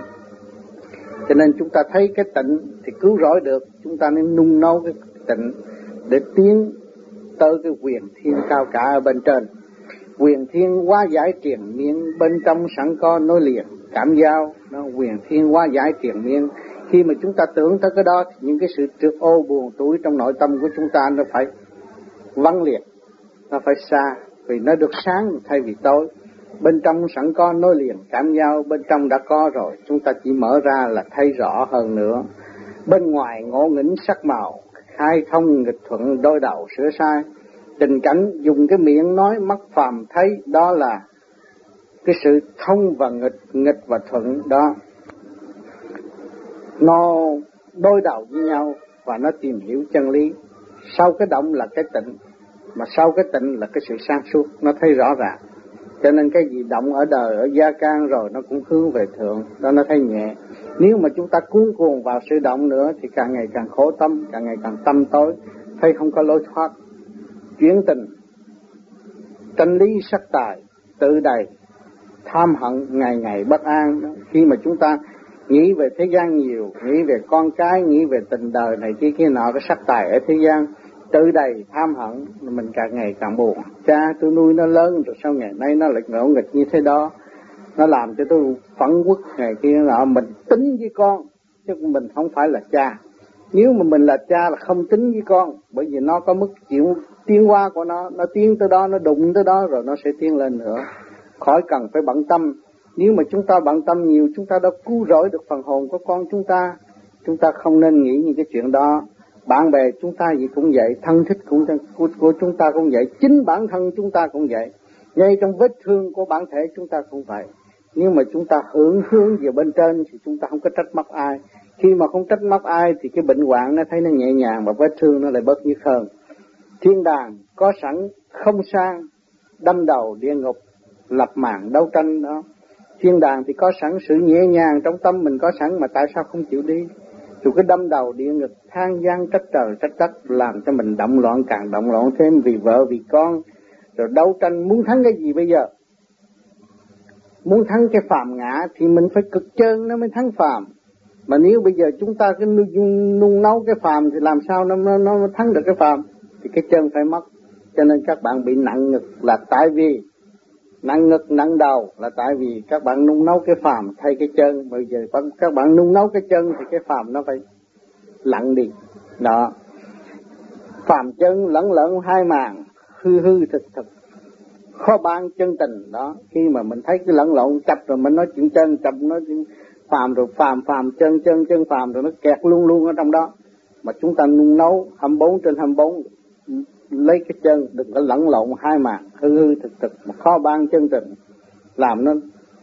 Cho nên chúng ta thấy cái tịnh thì cứu rỗi được, chúng ta nên nung nấu cái tịnh để tiến tới cái quyền thiên cao cả ở bên trên. Quyền thiên hóa giải triền miên, bên trong sẵn có nối liền cảm giao. Nó quyền thiên hóa giải triền miên, Khi mà chúng ta tưởng tới cái đó thì những cái sự trược ô buồn tủi trong nội tâm của chúng ta nó phải vắng liệt, nó phải xa, vì nó được sáng thay vì tối. Bên trong sẵn có nối liền cảm nhau, bên trong đã có rồi, chúng ta chỉ mở ra là thấy rõ hơn nữa. Bên ngoài ngộ nghĩnh sắc màu, khai thông nghịch thuận đôi đầu sửa sai. Tình cảnh dùng cái miệng nói mắt phàm thấy, đó là cái sự thông và nghịch, nghịch và thuận đó. Nó đối đầu với nhau và nó tìm hiểu chân lý. Sau cái động là cái tịnh, mà sau cái tịnh là cái sự sáng suốt, nó thấy rõ ràng. Cho nên cái gì động ở đời, ở gia can rồi nó cũng hướng về thượng, đó nó thấy nhẹ. Nếu mà chúng ta cuốn cuồng vào sự động nữa thì càng ngày càng khổ tâm, càng ngày càng tâm tối, thấy không có lối thoát. Chuyển tình, tranh lý sắc tài, tự đầy, tham hận ngày ngày bất an. Khi mà chúng ta nghĩ về thế gian nhiều, nghĩ về con cái, nghĩ về tình đời này kia kia nọ, cái sắc tài ở thế gian, tự đầy tham hận, mình càng ngày càng buồn. Cha tôi nuôi nó lớn rồi sao ngày nay nó lại ngỗ nghịch như thế đó, nó làm cho tôi phẫn uất ngày kia nọ. Mình tính với con chứ mình không phải là cha. Nếu mà mình là cha là không tính với con, bởi vì nó có mức chịu tiến hóa của nó, nó tiến tới đó, nó đụng tới đó rồi nó sẽ tiến lên nữa. Khỏi cần phải bận tâm. Nếu mà chúng ta bận tâm nhiều, chúng ta đã cứu rỗi được phần hồn của con chúng ta. Chúng ta không nên nghĩ những cái chuyện đó. Bạn bè chúng ta gì cũng vậy, thân thích cũng của, của chúng ta cũng vậy, chính bản thân chúng ta cũng vậy. Ngay trong vết thương của bản thể chúng ta cũng vậy. Nếu mà chúng ta hướng hướng về bên trên thì chúng ta không có trách móc ai. Khi mà không trách móc ai thì cái bệnh hoạn nó thấy nó nhẹ nhàng và vết thương nó lại bớt nhức hơn. Thiên đàng có sẵn không sang, đâm đầu địa ngục, lập màn đấu tranh đó. Thiên đàng thì có sẵn sự nhẹ nhàng trong tâm mình có sẵn, mà tại sao không chịu đi? Rồi cái đâm đầu địa ngục, than gian trách trời trách đất, làm cho mình động loạn, càng động loạn thêm vì vợ vì con. Rồi đấu tranh muốn thắng cái gì bây giờ? Muốn thắng cái phàm ngã thì mình phải cực trơn nó mới thắng phàm. Mà nếu bây giờ chúng ta cứ nung, nung nấu cái phàm thì làm sao nó, nó, nó thắng được cái phàm? Thì cái chân phải mất. Cho nên các bạn bị nặng ngực là tại vì nặng ngực nặng đầu là tại vì các bạn nung nấu cái phàm thay cái chân. Bây giờ các bạn nung nấu cái chân thì cái phàm nó phải lặng đi. Đó. Phàm chân lẫn lẫn hai màn, hư hư thực thực, khó ban chân tình đó. Khi mà mình thấy cái lẫn lộn chập rồi mình nói chuyện chân, chập nói chuyện phàm, rồi phàm phàm chân chân chân phàm, rồi nó kẹt luôn luôn ở trong đó. Mà chúng ta nung nấu hai mươi bốn trên hai mươi bốn, lấy cái chân, đừng có lẫn lộn hai màn, hư hư thực thực mà khó ban chân tình, làm nó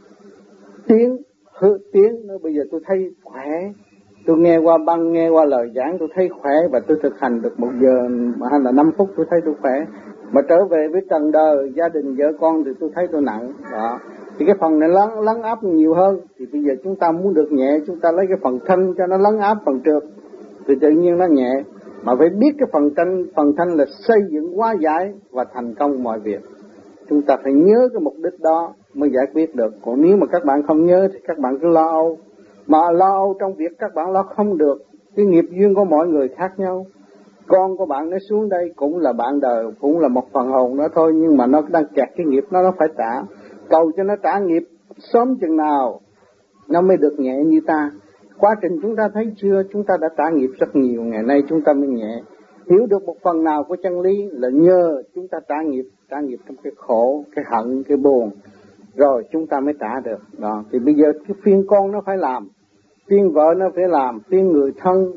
tiếng hư tiếng. Nó bây giờ tôi thấy khỏe, tôi nghe qua băng, nghe qua lời giảng tôi thấy khỏe, và tôi thực hành được một giờ hay là năm phút tôi thấy tôi khỏe. Mà trở về với trần đời, gia đình, vợ con thì tôi thấy tôi nặng. Đó. Thì cái phần này lắng, lắng áp nhiều hơn. Thì bây giờ chúng ta muốn được nhẹ, chúng ta lấy cái phần thân cho nó lắng áp phần trượt, thì tự nhiên nó nhẹ. Mà phải biết cái phần thanh, phần thanh là xây dựng hóa giải và thành công mọi việc. Chúng ta phải nhớ cái mục đích đó mới giải quyết được. Còn nếu mà các bạn không nhớ thì các bạn cứ lo âu. Mà lo âu trong việc các bạn lo không được. Cái nghiệp duyên của mọi người khác nhau. Con của bạn nó xuống đây cũng là bạn đời, cũng là một phần hồn đó thôi, nhưng mà nó đang kẹt cái nghiệp nó, nó phải trả. Cầu cho nó trả nghiệp sớm chừng nào nó mới được nhẹ như ta. Quá trình chúng ta thấy chưa, chúng ta đã trả nghiệp rất nhiều, ngày nay chúng ta mới nhẹ. Hiểu được một phần nào của chân lý là nhờ chúng ta trả nghiệp, trả nghiệp trong cái khổ, cái hận, cái buồn, rồi chúng ta mới trả được. Đó. Thì bây giờ cái phiên con nó phải làm, phiên vợ nó phải làm, phiên người thân,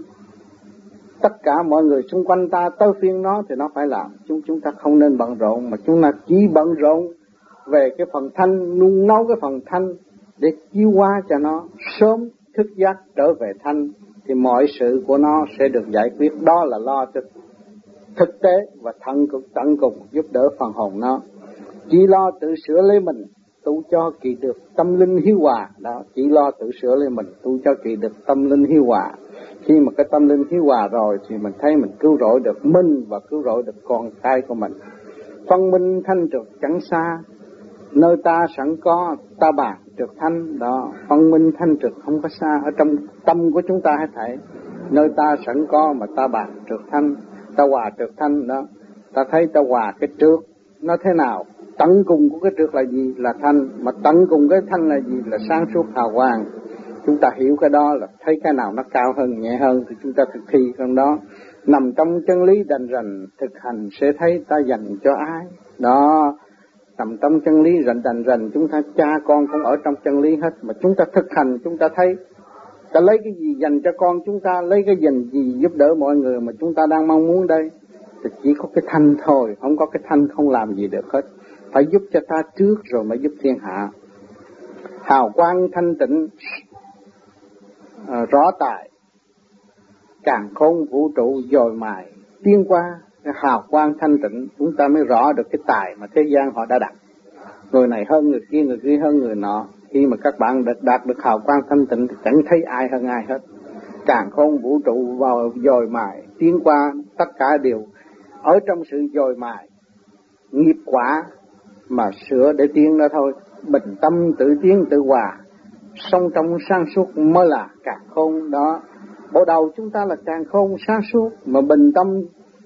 tất cả mọi người xung quanh ta tới phiên nó thì nó phải làm. Chúng chúng ta không nên bận rộn, mà chúng ta chỉ bận rộn về cái phần thanh, nung nấu cái phần thanh để chiêu hóa cho nó sớm thức giác trở về thanh, thì mọi sự của nó sẽ được giải quyết. Đó là lo cho thực tế và tận cùng, tận cùng giúp đỡ phần hồn nó. Chỉ lo tự sửa lấy mình, tu cho kỳ được tâm linh hiếu hòa. Đó, chỉ lo tự sửa lấy mình, tu cho kỳ được tâm linh hiếu hòa. Khi mà cái tâm linh hiếu hòa rồi thì mình thấy mình cứu rỗi được mình và cứu rỗi được con cái của mình. Phân minh thanh trượt chẳng xa, nơi ta sẵn có ta bàn trượt thanh. Đó, phân minh thanh trượt không có xa, ở trong tâm của chúng ta hết thảy. Nơi ta sẵn có mà ta bàn trượt thanh, ta hòa trượt thanh. Đó, ta thấy ta hòa cái trượt nó thế nào, tận cùng của cái trượt là gì? Là thanh. Mà tận cùng cái thanh là gì? Là sáng suốt hào quang. Chúng ta hiểu cái đó là thấy cái nào nó cao hơn, nhẹ hơn thì chúng ta thực thi trong đó. Nằm trong chân lý đành rành, thực hành sẽ thấy ta dành cho ai. Đó, nằm trong chân lý rành đành rành, chúng ta cha con cũng ở trong chân lý hết. Mà chúng ta thực hành, chúng ta thấy ta lấy cái gì dành cho con chúng ta, lấy cái dành gì giúp đỡ mọi người mà chúng ta đang mong muốn đây. Thì chỉ có cái thanh thôi, không có cái thanh không làm gì được hết. Phải giúp cho ta trước rồi mới giúp thiên hạ. Hào quang thanh tịnh à, rõ tài, càn khôn vũ trụ dồi mài tiến qua cái hào quang thanh tịnh, chúng ta mới rõ được cái tài mà thế gian họ đã đặt. Người này hơn người kia, người kia hơn người nọ. Khi mà các bạn đạt, đạt được hào quang thanh tịnh thì chẳng thấy ai hơn ai hết. Càn khôn vũ trụ vào dồi mài tiến qua, tất cả đều ở trong sự dồi mài nghiệp quả mà sửa để tiến đó thôi. Bình tâm tự tiến tự hòa, song trong sáng suốt mới là càn khôn đó. Bộ đầu chúng ta là càn khôn sáng suốt, mà bình tâm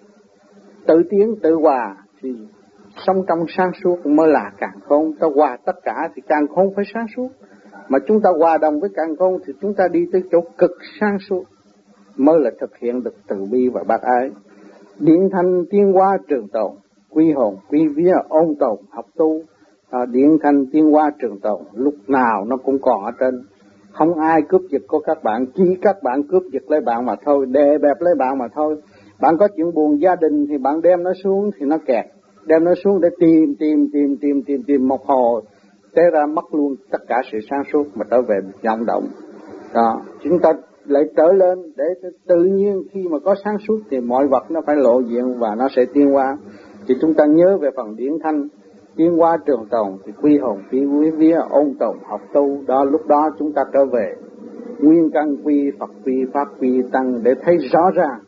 tự tiến tự hòa thì song trong sáng suốt mới là càn khôn. Ta hòa tất cả thì càn khôn phải sáng suốt, mà chúng ta hòa đồng với càn khôn thì chúng ta đi tới chỗ cực sáng suốt, mới là thực hiện được từ bi và bác ái. Điện thanh tiến hóa trường tồn, quy hồn quy vía ôn tồn học tu. À, điện thanh tiến hóa trường tồn, lúc nào nó cũng còn ở trên. Không ai cướp giật của các bạn, chỉ các bạn cướp giật lấy bạn mà thôi, đè bẹp lấy bạn mà thôi. Bạn có chuyện buồn gia đình thì bạn đem nó xuống thì nó kẹt, đem nó xuống để tìm tìm tìm tìm tìm tìm một hồi, thế ra mất luôn tất cả sự sáng suốt mà trở về vọng động. Đó, chúng ta lại trở lên để tự nhiên khi mà có sáng suốt thì mọi vật nó phải lộ diện và nó sẽ tiến hóa. Thì chúng ta nhớ về phần điển thanh tiến hóa trường tồn thì quy hồn quy quý vía ôn tồn học tu. Đó, lúc đó chúng ta trở về nguyên căn quy Phật quy Pháp quy Tăng để thấy rõ ràng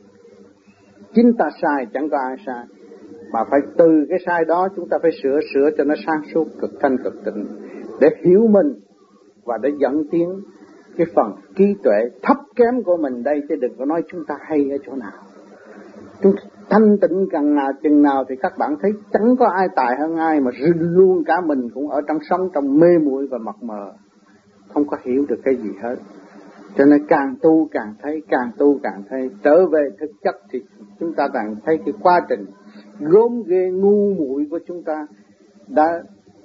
chính ta sai, chẳng có ai sai, mà phải từ cái sai đó chúng ta phải sửa sửa cho nó sáng suốt, cực thanh cực tịnh, để hiểu mình và để dẫn tiến cái phần trí tuệ thấp kém của mình đây. Chứ đừng có nói chúng ta hay ở chỗ nào. Chúng thanh tịnh càng nào chừng nào thì các bạn thấy chẳng có ai tài hơn ai, mà luôn cả mình cũng ở trong sống trong mê muội và mập mờ, không có hiểu được cái gì hết. Cho nên càng tu càng thấy, càng tu càng thấy. Trở về thực chất thì chúng ta càng thấy cái quá trình gốm ghê ngu muội của chúng ta đã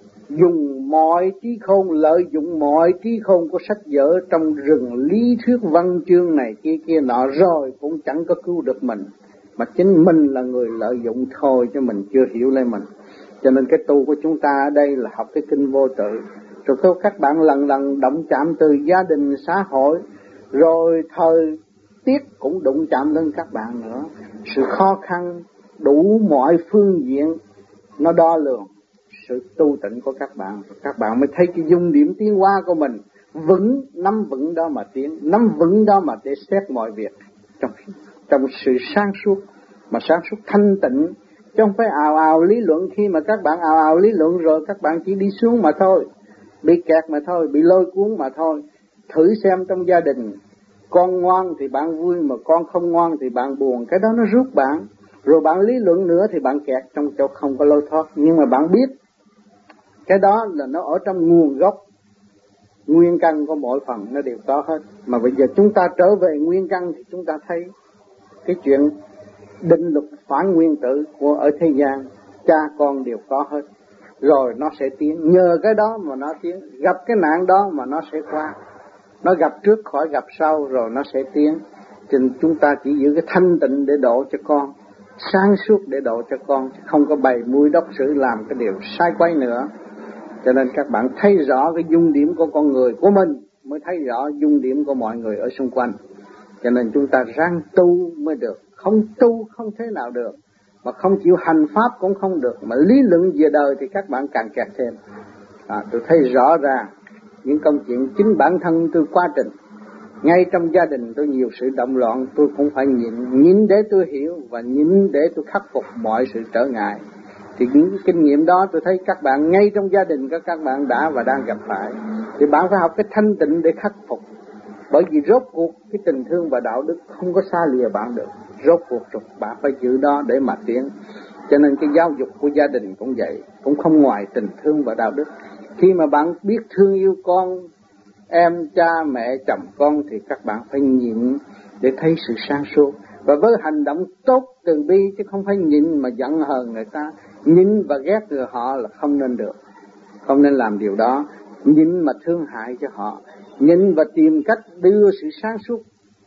dùng mọi trí khôn, lợi dụng mọi trí khôn của sách vở trong rừng lý thuyết văn chương này kia kia nọ rồi cũng chẳng có cứu được mình, mà chính mình là người lợi dụng thôi, chứ mình chưa hiểu lấy mình. Cho nên cái tu của chúng ta ở đây là học cái kinh vô tự, rồi thôi các bạn lần lần động chạm từ gia đình, xã hội, rồi thời tiết cũng đụng chạm lên các bạn nữa. Sự khó khăn đủ mọi phương diện nó đo lường sự tu tịnh của các bạn. Các bạn mới thấy cái dung điểm tiến hóa của mình vững, nắm vững đó mà tiến, nắm vững đó mà để xét mọi việc trong trong sự sáng suốt, mà sáng suốt thanh tịnh, chứ không phải ào ào lý luận. Khi mà các bạn ào ào lý luận rồi các bạn chỉ đi xuống mà thôi, bị kẹt mà thôi, bị lôi cuốn mà thôi. Thử xem trong gia đình, con ngoan thì bạn vui, mà con không ngoan thì bạn buồn, cái đó nó rút bạn. Rồi bạn lý luận nữa thì bạn kẹt trong chỗ không có lối thoát. Nhưng mà bạn biết cái đó là nó ở trong nguồn gốc, nguyên căn của mỗi phần nó đều có hết. Mà bây giờ chúng ta trở về nguyên căn thì chúng ta thấy cái chuyện định luật phản nguyên tử của ở thế gian cha con đều có hết. Rồi nó sẽ tiến, nhờ cái đó mà nó tiến, gặp cái nạn đó mà nó sẽ qua. Nó gặp trước khỏi gặp sau rồi nó sẽ tiến. Cho nên chúng ta chỉ giữ cái thanh tịnh để độ cho con, sáng suốt để độ cho con, không có bày mui đốc sử làm cái điều sai quay nữa. Cho nên các bạn thấy rõ cái dung điểm của con người của mình, mới thấy rõ dung điểm của mọi người ở xung quanh. Cho nên chúng ta ráng tu mới được, không tu không thế nào được, mà không chịu hành pháp cũng không được, mà lý luận về đời thì các bạn càng kẹt thêm. À, tôi thấy rõ ràng những công chuyện chính bản thân tôi quá trình. Ngay trong gia đình tôi nhiều sự động loạn, tôi cũng phải nhịn, nhịn để tôi hiểu và nhịn để tôi khắc phục mọi sự trở ngại. Thì những kinh nghiệm đó tôi thấy các bạn ngay trong gia đình các các bạn đã và đang gặp phải. Thì bạn phải học cái thanh tịnh để khắc phục. Bởi vì rốt cuộc cái tình thương và đạo đức không có xa lìa bạn được. Rốt cuộc rồi bạn phải giữ đó để mà tiến. Cho nên cái giáo dục của gia đình cũng vậy, cũng không ngoài tình thương và đạo đức. Khi mà bạn biết thương yêu con, em, cha, mẹ, chồng con thì các bạn phải nhịn để thấy sự sáng suốt. Và với hành động tốt từ bi, chứ không phải nhịn mà giận hờn người ta. Nhịn và ghét người họ là không nên được, không nên làm điều đó. Nhịn mà thương hại cho họ, nhịn và tìm cách đưa sự sáng suốt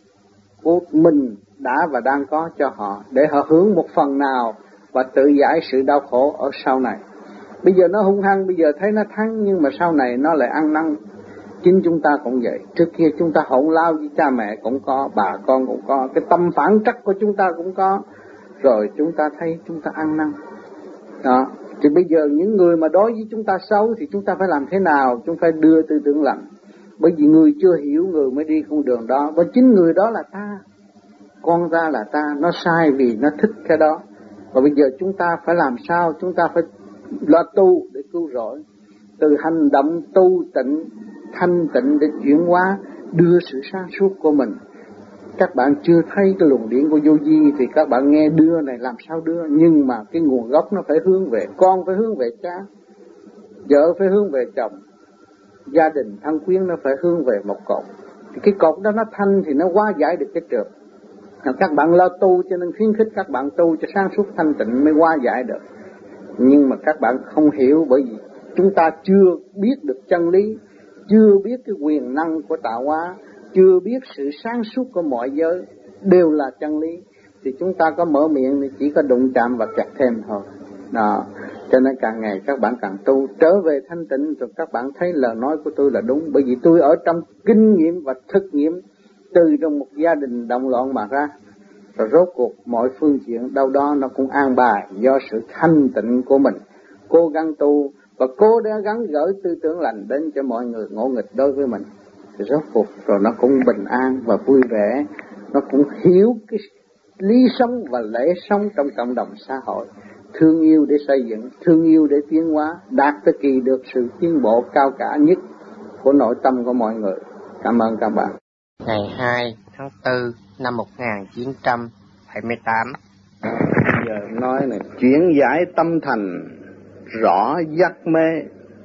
của mình đã và đang có cho họ, để họ hướng một phần nào và tự giải sự đau khổ ở sau này. Bây giờ nó hung hăng, bây giờ thấy nó thắng, nhưng mà sau này nó lại ăn năn. Chính chúng ta cũng vậy, trước kia chúng ta hỗn lao với cha mẹ cũng có, bà con cũng có, cái tâm phản trắc của chúng ta cũng có, rồi chúng ta thấy chúng ta ăn năn. Đó, thì bây giờ những người mà đối với chúng ta xấu thì chúng ta phải làm thế nào? Chúng phải đưa tư tưởng lành, bởi vì người chưa hiểu người mới đi con đường đó, và chính người đó là ta, con ta là ta, nó sai vì nó thích cái đó. Và bây giờ chúng ta phải làm sao? Chúng ta phải lo tu để cứu rỗi, từ hành động tu tịnh, thanh tịnh để chuyển hóa, đưa sự sáng suốt của mình. Các bạn chưa thấy cái luồng điển của vô vi thì các bạn nghe đưa này làm sao đưa, nhưng mà cái nguồn gốc nó phải hướng về, con phải hướng về cha, vợ phải hướng về chồng, gia đình thân quyến nó phải hướng về một cột. Thì cái cột đó nó thanh thì nó hóa giải được cái trượt. Các bạn lo tu cho nên khuyến khích các bạn tu cho sáng suốt thanh tịnh mới hóa giải được. Nhưng mà các bạn không hiểu, bởi vì chúng ta chưa biết được chân lý, chưa biết cái quyền năng của tạo hóa, chưa biết sự sáng suốt của mọi giới đều là chân lý, thì chúng ta có mở miệng thì chỉ có đụng chạm và kẹt thêm thôi. Đó, cho nên càng ngày các bạn càng tu trở về thanh tịnh, rồi các bạn thấy lời nói của tôi là đúng, bởi vì tôi ở trong kinh nghiệm và thực nghiệm từ trong một gia đình động loạn mà ra. Rồi rốt cuộc mọi phương diện đâu đó nó cũng an bài do sự thanh tịnh của mình, cố gắng tu và cố gắng gửi tư tưởng lành đến cho mọi người ngỗ nghịch đối với mình. Thì rốt cuộc rồi nó cũng bình an và vui vẻ, nó cũng hiểu cái lý sống và lễ sống trong cộng đồng xã hội, thương yêu để xây dựng, thương yêu để tiến hóa, đạt tới kỳ được sự tiến bộ cao cả nhất của nội tâm của mọi người. Cảm ơn các bạn. Ngày hai tháng tư năm một nghìn chín trăm bảy mươi tám. Bây giờ nói này, chuyển giải tâm thành rõ giác mê,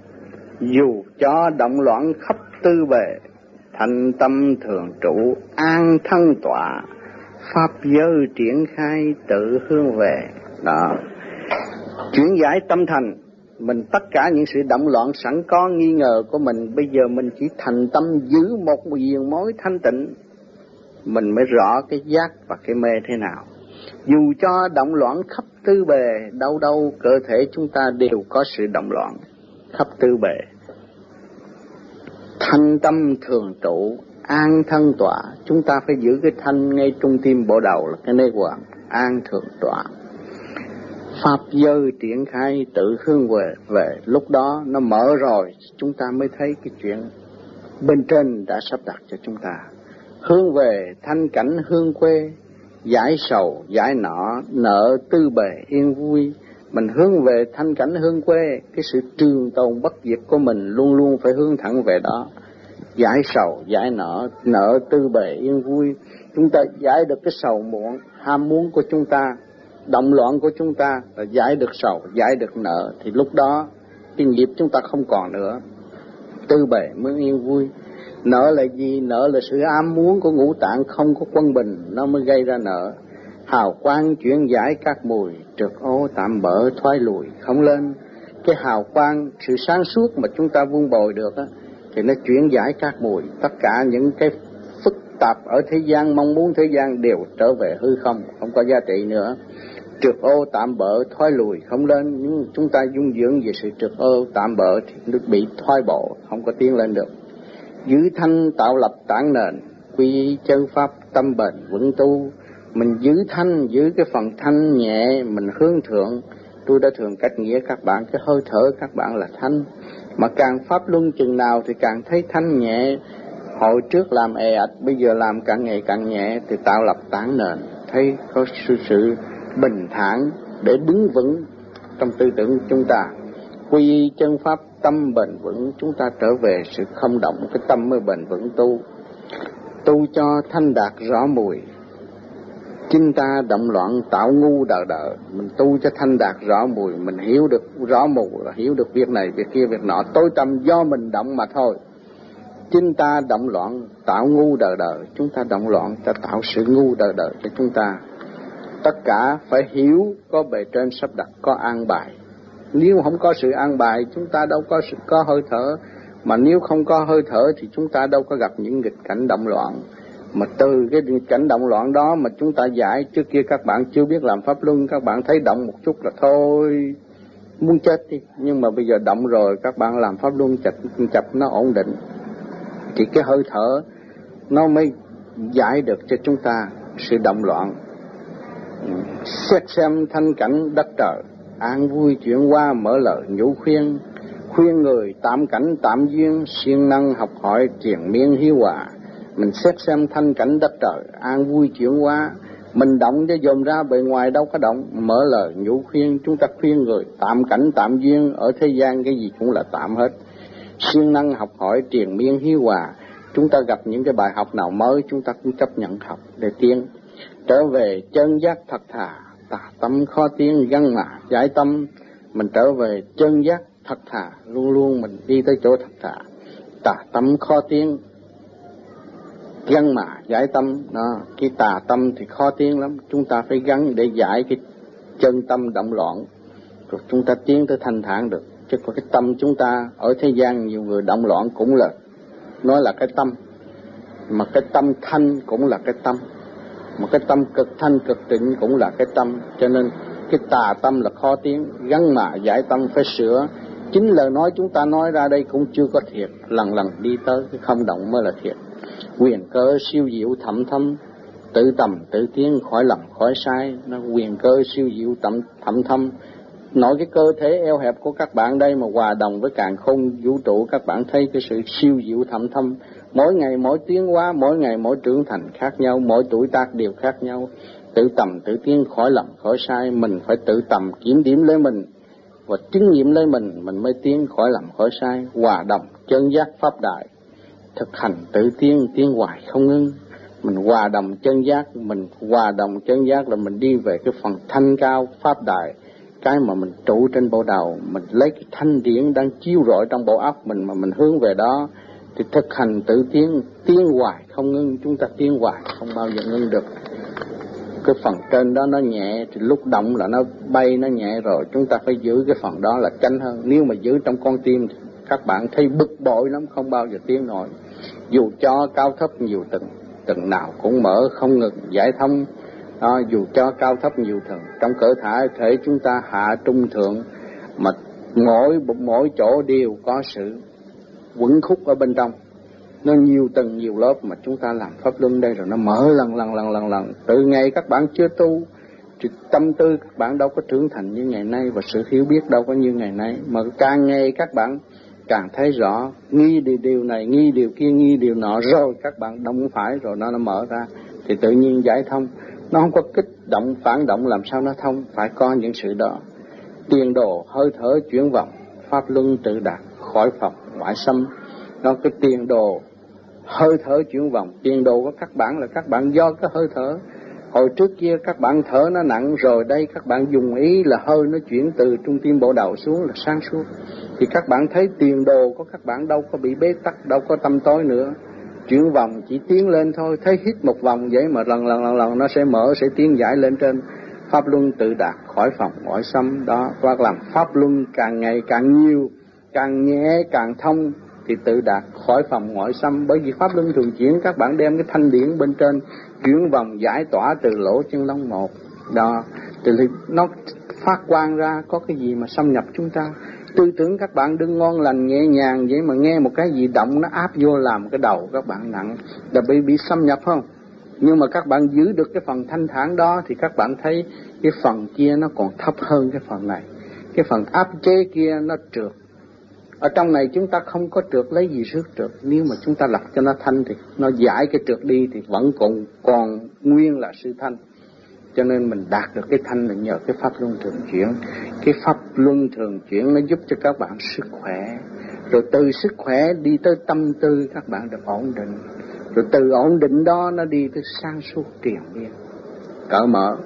dù cho động loạn khắp tư bề, thành tâm thường trụ an thân tọa, pháp giới triển khai tự hướng về. Đó, chuyển giải tâm thành, mình tất cả những sự động loạn sẵn có nghi ngờ của mình, bây giờ mình chỉ thành tâm giữ một viền mối thanh tịnh, mình mới rõ cái giác và cái mê thế nào. Dù cho động loạn khắp tư bề, đâu đâu cơ thể chúng ta đều có sự động loạn khắp tư bề. Thanh tâm thường trụ, an thân tọa, chúng ta phải giữ cái thanh ngay trung tim bộ đầu là cái nơi hoàng, an thường tọa. Pháp giới triển khai tự hướng về, về lúc đó nó mở rồi, chúng ta mới thấy cái chuyện bên trên đã sắp đặt cho chúng ta. Hướng về thanh cảnh hương quê, giải sầu, giải nọ, nợ tư bề yên vui. Mình hướng về thanh cảnh hương quê, cái sự trường tồn bất diệt của mình luôn luôn phải hướng thẳng về đó. Giải sầu, giải nợ, nợ tư bề yên vui. Chúng ta giải được cái sầu muộn, ham muốn của chúng ta, động loạn của chúng ta, là giải được sầu, giải được nợ, thì lúc đó cái nghiệp chúng ta không còn nữa. Tư bề mới yên vui. Nợ là gì? Nợ là sự ám muốn của ngũ tạng không có quân bình, nó mới gây ra nợ. Hào quang chuyển giải các mùi, trượt ô tạm bỡ thoái lùi không lên. Cái hào quang, sự sáng suốt mà chúng ta vun bồi được á, thì nó chuyển giải các mùi. Tất cả những cái phức tạp ở thế gian, mong muốn thế gian đều trở về hư không, không có giá trị nữa. Trượt ô tạm bỡ thoái lùi không lên, nhưng chúng ta dung dưỡng về sự trượt ô tạm bỡ thì nó bị thoái bộ, không có tiến lên được. Giữ thanh tạo lập tảng nền, quy chân pháp tâm bền vững tu. Mình giữ thanh, giữ cái phần thanh nhẹ, mình hướng thượng. Tôi đã thường cách nghĩa các bạn, cái hơi thở các bạn là thanh. Mà càng pháp luân chừng nào thì càng thấy thanh nhẹ. Hồi trước làm ề ạch, bây giờ làm càng ngày càng nhẹ, thì tạo lập tảng nền, thấy có sự, sự bình thản để đứng vững trong tư tưởng chúng ta. Quy chân pháp tâm bền vững, chúng ta trở về sự không động, cái tâm mới bền vững tu. Tu cho thanh đạt rõ mùi, chính ta động loạn tạo ngu đờ đờ. Mình tu cho thanh đạt rõ mùi, mình hiểu được rõ mùi, hiểu được việc này, việc kia, việc nọ, tối tâm do mình động mà thôi. Chính ta động loạn tạo ngu đời đời, chúng ta động loạn ta tạo sự ngu đời đời cho chúng ta. Tất cả phải hiểu có bề trên sắp đặt, có an bài. Nếu không có sự an bài, chúng ta đâu có sự có hơi thở. Mà nếu không có hơi thở thì chúng ta đâu có gặp những nghịch cảnh động loạn. Mà từ cái cảnh động loạn đó mà chúng ta giải, trước kia các bạn chưa biết làm pháp luân, các bạn thấy động một chút là thôi, muốn chết đi. Nhưng mà bây giờ động rồi, các bạn làm pháp luân chập chập nó ổn định. Thì cái hơi thở nó mới giải được cho chúng ta sự động loạn. Xét xem thanh cảnh đất trời, an vui chuyển qua mở lời nhủ khuyên. Khuyên người tạm cảnh tạm duyên, siêng năng học hỏi triền miên hiếu hòa. Mình xét xem thanh cảnh đất trời, an vui chuyển qua. Mình động cho dồn ra, bề ngoài đâu có động. Mở lời nhủ khuyên, chúng ta khuyên người tạm cảnh tạm duyên. Ở thế gian cái gì cũng là tạm hết. Siêng năng học hỏi triền miên hiếu hòa. Chúng ta gặp những cái bài học nào mới, chúng ta cũng chấp nhận học để tiến. Trở về chân giác thật thà, tà tâm khó tiến, găng mà giải tâm. Mình trở về chân giác thật thà, luôn luôn mình đi tới chỗ thật thà. Tà tâm khó tiến, găng mà giải tâm. Đó, cái tà tâm thì khó tiến lắm, chúng ta phải gắn để giải cái chân tâm động loạn, rồi chúng ta tiến tới thanh thản được. Chứ có cái tâm chúng ta ở thế gian nhiều người động loạn cũng là nói là cái tâm, mà cái tâm thanh cũng là cái tâm, mà cái tâm cực thanh cực tịnh cũng là cái tâm. Cho nên cái tà tâm là khó tiến, gắn mà giải tâm phải sửa. Chính lời nói chúng ta nói ra đây cũng chưa có thiệt, lần lần đi tới cái không động mới là thiệt. Quyền cơ siêu diệu thậm thâm, tự tầm tự tiến khỏi lầm khỏi sai. Nó quyền cơ siêu diệu thậm, thậm thâm. Nói cái cơ thể eo hẹp của các bạn đây mà hòa đồng với càn khôn vũ trụ, các bạn thấy cái sự siêu diệu thậm thâm. Mỗi ngày mỗi tiến hóa, mỗi ngày mỗi trưởng thành khác nhau, mỗi tuổi tác đều khác nhau. Tự tầm tự tiến khỏi lầm khỏi sai. Mình phải tự tầm kiểm điểm lấy mình và chứng nghiệm lấy mình, mình mới tiến khỏi lầm khỏi sai. Hòa đồng chân giác pháp đại, thực hành tự tiến, tiến hoài không ngưng. Mình hòa đồng chân giác, mình hòa đồng chân giác là mình đi về cái phần thanh cao pháp đại. Cái mà mình trụ trên bộ đầu, mình lấy cái thanh điển đang chiếu rọi trong bộ óc mình mà mình hướng về đó, thì thực hành tự tiến, tiến hoài không ngưng. Chúng ta tiến hoài không bao giờ ngưng được. Cái phần trên đó nó nhẹ thì lúc động là nó bay, nó nhẹ rồi. Chúng ta phải giữ cái phần đó là chánh hơn. Nếu mà giữ trong con tim thì các bạn thấy bực bội lắm, không bao giờ tiến nổi. Dù cho cao thấp nhiều tầng, tầng nào cũng mở không ngừng giải thông. Đó, dù cho cao thấp nhiều tầng, trong cơ thể chúng ta hạ trung thượng, mà mỗi mỗi chỗ đều có sự quẩn khúc ở bên trong. Nó nhiều tầng nhiều lớp mà chúng ta làm pháp luân đây rồi nó mở lần lần lần lần lần. Từ ngày các bạn chưa tu thì tâm tư các bạn đâu có trưởng thành như ngày nay, và sự hiểu biết đâu có như ngày nay. Mà càng ngày các bạn càng thấy rõ, nghi điều, điều này, nghi điều kia, nghi điều nọ, rồi các bạn động phải rồi nó nó mở ra thì tự nhiên giải thông. Nó không có kích động phản động làm sao nó thông, phải có những sự đó. Tiền đồ hơi thở chuyển vọng, pháp luân tự đạt khỏi phòng ngoại xâm. Nó cái tiền đồ hơi thở chuyển vọng, tiền đồ của các bạn là các bạn do cái hơi thở. Hồi trước kia các bạn thở nó nặng, rồi đây các bạn dùng ý là hơi nó chuyển từ trung tim bộ đầu xuống là sáng suốt. Thì các bạn thấy tiền đồ của các bạn đâu có bị bế tắc, đâu có tâm tối nữa. Chuyển vòng chỉ tiến lên thôi, thấy hít một vòng vậy mà lần lần lần lần nó sẽ mở, sẽ tiến giải lên trên. Pháp luân tự đạt khỏi phòng ngoại xâm đó. Hoặc làm pháp luân càng ngày càng nhiều, càng nhẹ càng thông thì tự đạt khỏi phòng ngoại xâm. Bởi vì pháp luân thường chuyển, các bạn đem cái thanh điển bên trên chuyển vòng giải tỏa từ lỗ chân lông một đó, thì nó phát quang ra, có cái gì mà xâm nhập chúng ta. Tư tưởng các bạn đừng ngon lành nhẹ nhàng vậy mà nghe một cái gì động nó áp vô làm cái đầu các bạn nặng, là bị bị xâm nhập không? Nhưng mà các bạn giữ được cái phần thanh thản đó thì các bạn thấy cái phần kia nó còn thấp hơn cái phần này. Cái phần áp chế kia nó trượt. Ở trong này chúng ta không có trượt, lấy gì rước trượt. Nếu mà chúng ta lập cho nó thanh thì nó giải cái trượt đi thì vẫn còn, còn nguyên là sự thanh. Cho nên mình đạt được cái thanh là nhờ cái pháp luân thường chuyển. Cái pháp luân thường chuyển nó giúp cho các bạn sức khỏe. Rồi từ sức khỏe đi tới tâm tư các bạn được ổn định. Rồi từ ổn định đó nó đi tới sáng suốt triền miên, cởi mở.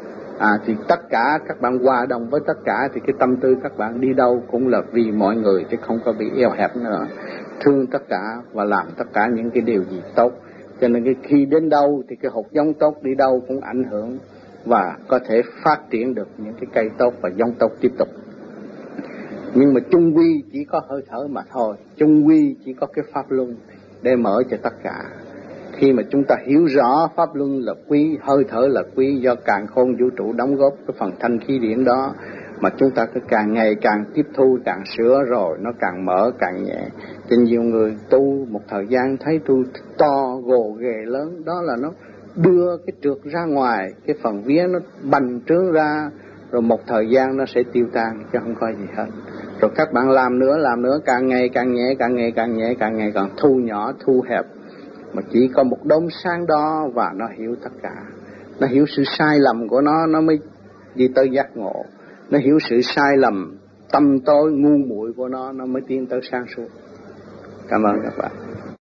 À thì tất cả các bạn hòa đồng với tất cả thì cái tâm tư các bạn đi đâu cũng là vì mọi người chứ không có bị eo hẹp nữa. thương tất cả và làm tất cả những cái điều gì tốt. Cho nên cái khi đến đâu thì cái hột giống tốt đi đâu cũng ảnh hưởng và có thể phát triển được những cái cây tốt và giống tốt tiếp tục. Nhưng mà chung quy chỉ có hơi thở mà thôi, chung quy chỉ có cái pháp luân để mở cho tất cả. Khi mà chúng ta hiểu rõ pháp luân là quý, hơi thở là quý, do càn khôn vũ trụ đóng góp cái phần thanh khí điển đó, mà chúng ta cứ càng ngày càng tiếp thu, càng sửa rồi nó càng mở, càng nhẹ. Cho nhiều người tu một thời gian thấy tu to, gồ ghề lớn, đó là nó đưa cái trượt ra ngoài, cái phần vía nó bành trướng ra, rồi một thời gian nó sẽ tiêu tan, chứ không có gì hết. Rồi các bạn làm nữa, làm nữa, càng ngày càng nhẹ, càng ngày càng nhẹ, càng ngày càng thu nhỏ, thu hẹp. Mà chỉ có một đốm sáng đó và nó hiểu tất cả. Nó hiểu sự sai lầm của nó, nó mới đi tới giác ngộ. Nó hiểu sự sai lầm, tâm tối, ngu muội của nó, nó mới tiến tới sáng suốt. Cảm ơn các bạn.